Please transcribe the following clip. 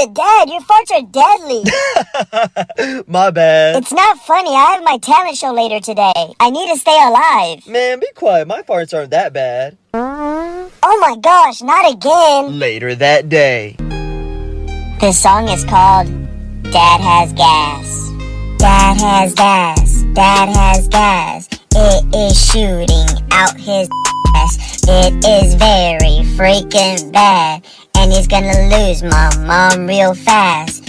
Dad, your farts are deadly. My bad. It's not funny. I have my talent show later today. I need to stay alive. Man, be quiet. My farts aren't that bad. Oh my gosh, not again. Later that day. This song is called Dad Has Gas. Dad has gas. Dad has gas. It is shooting out his ass. It is very freaking bad. And he's gonna lose my mom real fast.